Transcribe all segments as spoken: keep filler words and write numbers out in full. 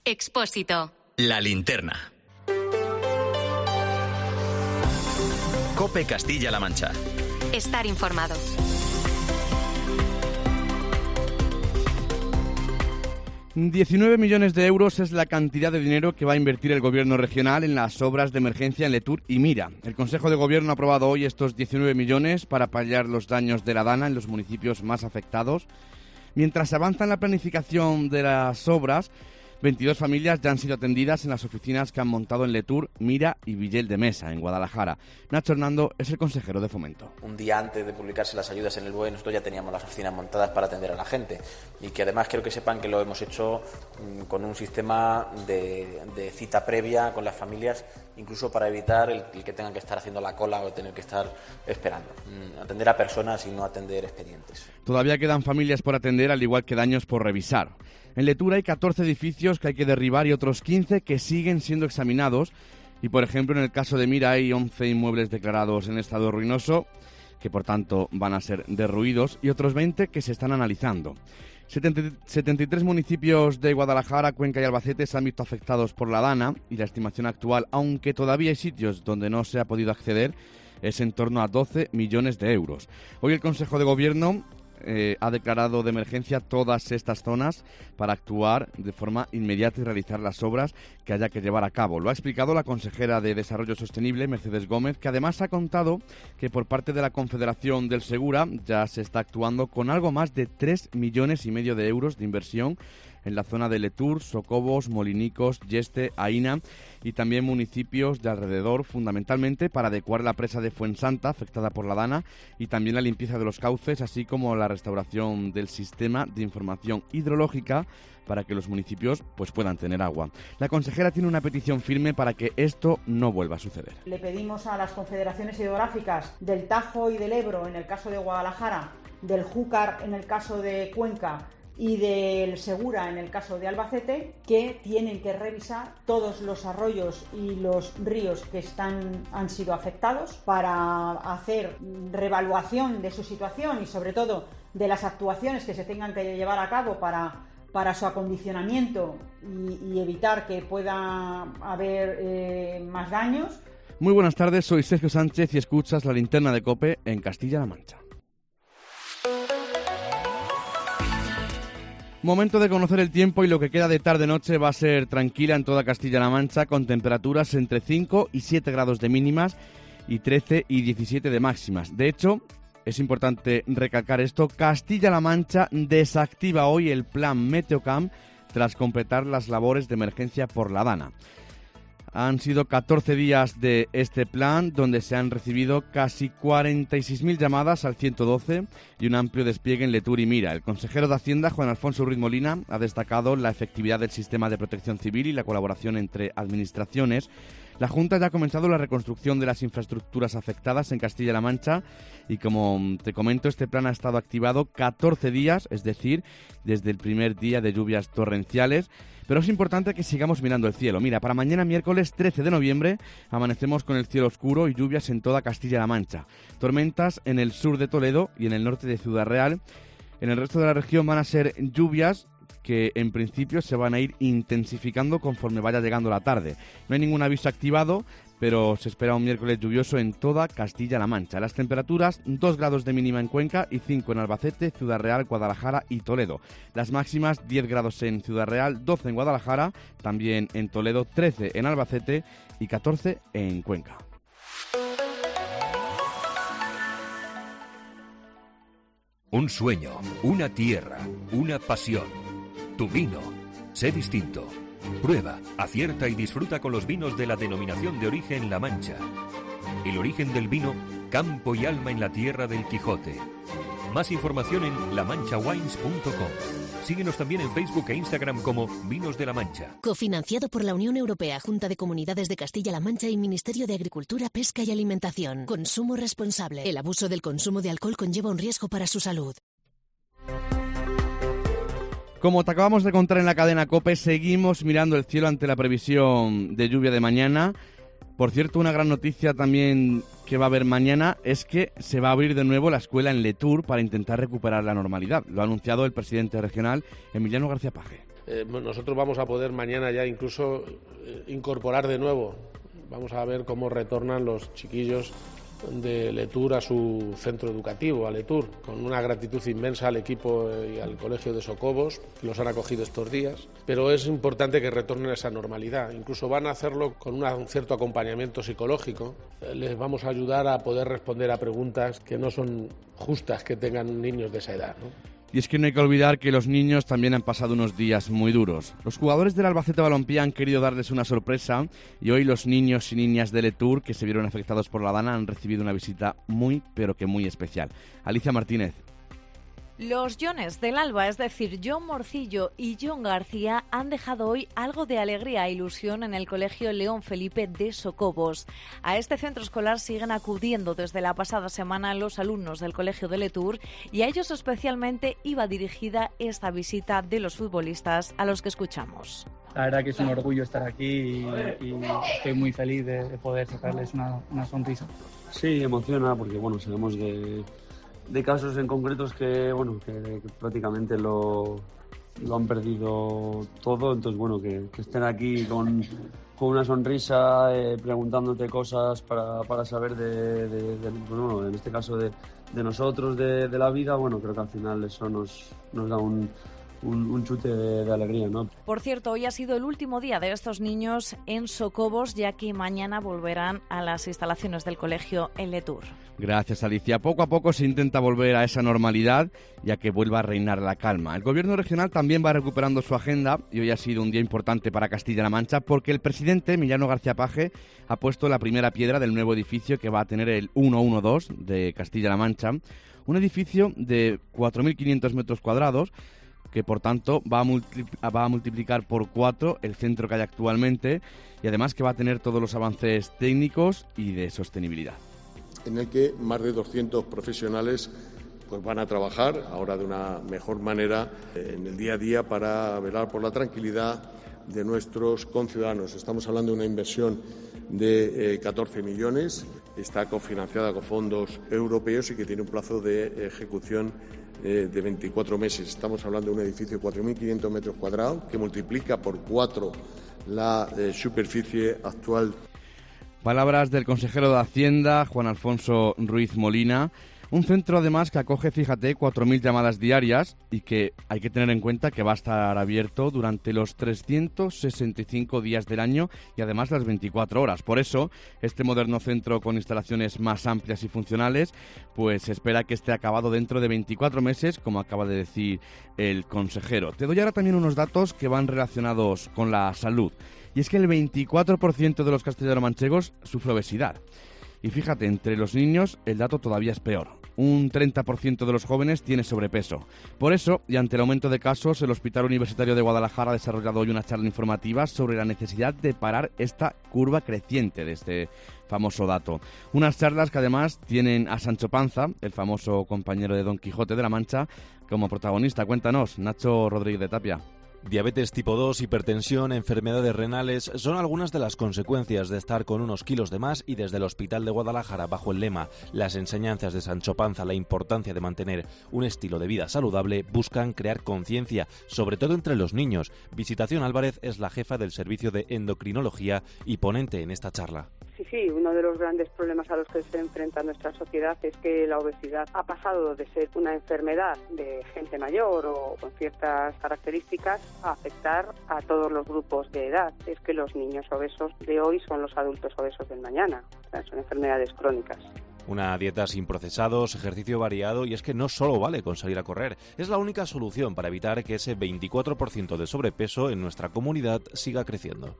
Expósito. La linterna. COPE Castilla-La Mancha. Estar informado. diecinueve millones de euros es la cantidad de dinero que va a invertir el Gobierno regional en las obras de emergencia en Letur y Mira. El Consejo de Gobierno ha aprobado hoy estos diecinueve millones para paliar los daños de la Dana en los municipios más afectados. Mientras se avanza en la planificación de las obras, veintidós familias ya han sido atendidas en las oficinas que han montado en Letur, Mira y Villel de Mesa, en Guadalajara. Nacho Hernando es el consejero de Fomento. Un día antes de publicarse las ayudas en el B O E, nosotros ya teníamos las oficinas montadas para atender a la gente. Y que además quiero que sepan que lo hemos hecho mmm, con un sistema de, de cita previa con las familias, incluso para evitar el, el que tengan que estar haciendo la cola o tener que estar esperando. Mmm, atender a personas y no atender expedientes. Todavía quedan familias por atender, al igual que daños por revisar. En Letur hay catorce edificios que hay que derribar y otros quince que siguen siendo examinados. Y, por ejemplo, en el caso de Mira hay once inmuebles declarados en estado ruinoso, que por tanto van a ser derruidos, y otros veinte que se están analizando. setenta y tres municipios de Guadalajara, Cuenca y Albacete se han visto afectados por la Dana, y la estimación actual, aunque todavía hay sitios donde no se ha podido acceder, es en torno a doce millones de euros. Hoy el Consejo de Gobierno Eh, ha declarado de emergencia todas estas zonas para actuar de forma inmediata y realizar las obras que haya que llevar a cabo. Lo ha explicado la consejera de Desarrollo Sostenible, Mercedes Gómez, que además ha contado que por parte de la Confederación del Segura ya se está actuando con algo más de tres millones y medio de euros de inversión en la zona de Letur, Socobos, Molinicos, Yeste, Aina y también municipios de alrededor, fundamentalmente para adecuar la presa de Fuensanta, afectada por la Dana, y también la limpieza de los cauces, así como la restauración del sistema de información hidrológica para que los municipios pues puedan tener agua. La consejera tiene una petición firme para que esto no vuelva a suceder. Le pedimos a las confederaciones hidrográficas del Tajo y del Ebro, en el caso de Guadalajara, del Júcar, en el caso de Cuenca, y del Segura en el caso de Albacete, que tienen que revisar todos los arroyos y los ríos que están, han sido afectados para hacer reevaluación de su situación y sobre todo de las actuaciones que se tengan que llevar a cabo para, para su acondicionamiento y, y evitar que pueda haber eh, más daños. Muy buenas tardes, soy Sergio Sánchez y escuchas La Linterna de COPE en Castilla-La Mancha. Momento de conocer el tiempo, y lo que queda de tarde-noche va a ser tranquila en toda Castilla-La Mancha, con temperaturas entre cinco y siete grados de mínimas y trece y diecisiete de máximas. De hecho, es importante recalcar esto, Castilla-La Mancha desactiva hoy el plan Meteocamp tras completar las labores de emergencia por la Dana. Han sido catorce días de este plan, donde se han recibido casi cuarenta y seis mil llamadas al ciento doce y un amplio despliegue en Letur y Mira. El consejero de Hacienda, Juan Alfonso Ruiz Molina, ha destacado la efectividad del sistema de protección civil y la colaboración entre administraciones. La Junta ya ha comenzado la reconstrucción de las infraestructuras afectadas en Castilla-La Mancha y, como te comento, este plan ha estado activado catorce días, es decir, desde el primer día de lluvias torrenciales. Pero es importante que sigamos mirando el cielo. Mira, para mañana miércoles trece de noviembre amanecemos con el cielo oscuro y lluvias en toda Castilla-La Mancha. Tormentas en el sur de Toledo y en el norte de Ciudad Real. En el resto de la región van a ser lluvias que en principio se van a ir intensificando conforme vaya llegando la tarde. No hay ningún aviso activado, pero se espera un miércoles lluvioso en toda Castilla-La Mancha. Las temperaturas, dos grados de mínima en Cuenca y cinco en Albacete, Ciudad Real, Guadalajara y Toledo. Las máximas, diez grados en Ciudad Real, doce en Guadalajara, también en Toledo, trece en Albacete y catorce en Cuenca. Un sueño, una tierra, una pasión. Tu vino. Sé distinto. Prueba, acierta y disfruta con los vinos de la denominación de origen La Mancha. El origen del vino, campo y alma en la tierra del Quijote. Más información en la mancha wines punto com. Síguenos también en Facebook e Instagram como Vinos de La Mancha. Cofinanciado por la Unión Europea, Junta de Comunidades de Castilla-La Mancha y Ministerio de Agricultura, Pesca y Alimentación. Consumo responsable. El abuso del consumo de alcohol conlleva un riesgo para su salud. Como te acabamos de contar en la cadena COPE, seguimos mirando el cielo ante la previsión de lluvia de mañana. Por cierto, una gran noticia también que va a haber mañana es que se va a abrir de nuevo la escuela en Letur para intentar recuperar la normalidad. Lo ha anunciado el presidente regional, Emiliano García Paje. Eh, nosotros vamos a poder mañana ya incluso eh, incorporar de nuevo, vamos a ver cómo retornan los chiquillos de Letour a su centro educativo, a Letour, con una gratitud inmensa al equipo y al colegio de Socobos, que los han acogido estos días, pero es importante que retornen a esa normalidad, incluso van a hacerlo con una, un cierto acompañamiento psicológico, les vamos a ayudar a poder responder a preguntas que no son justas que tengan niños de esa edad, ¿no? Y es que no hay que olvidar que los niños también han pasado unos días muy duros. Los jugadores del Albacete Balompié han querido darles una sorpresa y hoy los niños y niñas de Letour que se vieron afectados por la dana han recibido una visita muy, pero que muy especial. Alicia Martínez. Los Jones del Alba, es decir, John Morcillo y John García, han dejado hoy algo de alegría e ilusión en el Colegio León Felipe de Socobos. A este centro escolar siguen acudiendo desde la pasada semana los alumnos del Colegio de Letour y a ellos especialmente iba dirigida esta visita de los futbolistas a los que escuchamos. La verdad que es un orgullo estar aquí y, y estoy muy feliz de, de poder sacarles una, una sonrisa. Sí, emociona porque bueno, sabemos de... de casos en concretos que bueno que, que prácticamente lo, lo han perdido todo, entonces bueno que, que estén aquí con, con una sonrisa eh, preguntándote cosas para, para saber de, de, de bueno, en este caso de, de nosotros, de, de la vida, bueno creo que al final eso nos, nos da un Un, un chute de, de alegría, ¿no? Por cierto, hoy ha sido el último día de estos niños en Socobos, ya que mañana volverán a las instalaciones del colegio en Letour. Gracias, Alicia. Poco a poco se intenta volver a esa normalidad, ya que vuelva a reinar la calma. El gobierno regional también va recuperando su agenda y hoy ha sido un día importante para Castilla-La Mancha porque el presidente, Emiliano García Paje, ha puesto la primera piedra del nuevo edificio que va a tener el ciento doce de Castilla-La Mancha, un edificio de cuatro mil quinientos metros cuadrados que por tanto va a, multi- va a multiplicar por cuatro el centro que hay actualmente y además que va a tener todos los avances técnicos y de sostenibilidad. En el que más de doscientos profesionales pues van a trabajar ahora de una mejor manera eh, en el día a día para velar por la tranquilidad de nuestros conciudadanos. Estamos hablando de una inversión de eh, catorce millones, está cofinanciada con fondos europeos y que tiene un plazo de ejecución eh, de veinticuatro meses. Estamos hablando de un edificio de cuatro mil quinientos metros cuadrados que multiplica por cuatro la eh, superficie actual. Palabras del consejero de Hacienda, Juan Alfonso Ruiz Molina. Un centro, además, que acoge, fíjate, cuatro mil llamadas diarias y que hay que tener en cuenta que va a estar abierto durante los trescientos sesenta y cinco días del año y, además, las veinticuatro horas. Por eso, este moderno centro con instalaciones más amplias y funcionales, pues se espera que esté acabado dentro de veinticuatro meses, como acaba de decir el consejero. Te doy ahora también unos datos que van relacionados con la salud. Y es que el veinticuatro por ciento de los castellano-manchegos sufre obesidad. Y fíjate, entre los niños el dato todavía es peor. Un treinta por ciento de los jóvenes tiene sobrepeso. Por eso, y ante el aumento de casos, el Hospital Universitario de Guadalajara ha desarrollado hoy una charla informativa sobre la necesidad de parar esta curva creciente de este famoso dato. Unas charlas que además tienen a Sancho Panza, el famoso compañero de Don Quijote de la Mancha, como protagonista. Cuéntanos, Nacho Rodríguez de Tapia. Diabetes tipo dos, hipertensión, enfermedades renales son algunas de las consecuencias de estar con unos kilos de más y desde el Hospital de Guadalajara, bajo el lema Las enseñanzas de Sancho Panza, la importancia de mantener un estilo de vida saludable, buscan crear conciencia, sobre todo entre los niños. Visitación Álvarez es la jefa del servicio de endocrinología y ponente en esta charla. Sí, sí, uno de los grandes problemas a los que se enfrenta nuestra sociedad es que la obesidad ha pasado de ser una enfermedad de gente mayor o con ciertas características a afectar a todos los grupos de edad. Es que los niños obesos de hoy son los adultos obesos del mañana. O sea, son enfermedades crónicas. Una dieta sin procesados, ejercicio variado y es que no solo vale con salir a correr. Es la única solución para evitar que ese veinticuatro por ciento de sobrepeso en nuestra comunidad siga creciendo.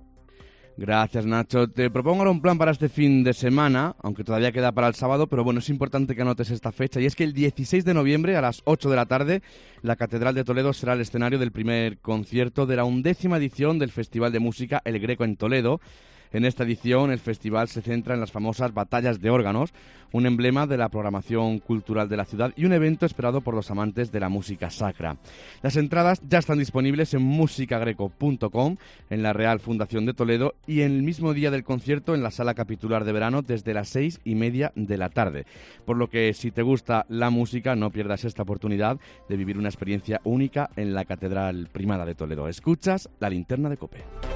Gracias, Nacho. Te propongo ahora un plan para este fin de semana, aunque todavía queda para el sábado, pero bueno, es importante que anotes esta fecha. Y es que el dieciséis de noviembre a las ocho de la tarde, la Catedral de Toledo será el escenario del primer concierto de la undécima edición del Festival de Música El Greco en Toledo. En esta edición, el festival se centra en las famosas batallas de órganos, un emblema de la programación cultural de la ciudad y un evento esperado por los amantes de la música sacra. Las entradas ya están disponibles en musicagreco punto com, en la Real Fundación de Toledo, y en el mismo día del concierto en la Sala Capitular de Verano desde las seis y media de la tarde. Por lo que, si te gusta la música, no pierdas esta oportunidad de vivir una experiencia única en la Catedral Primada de Toledo. Escuchas La Linterna de COPE.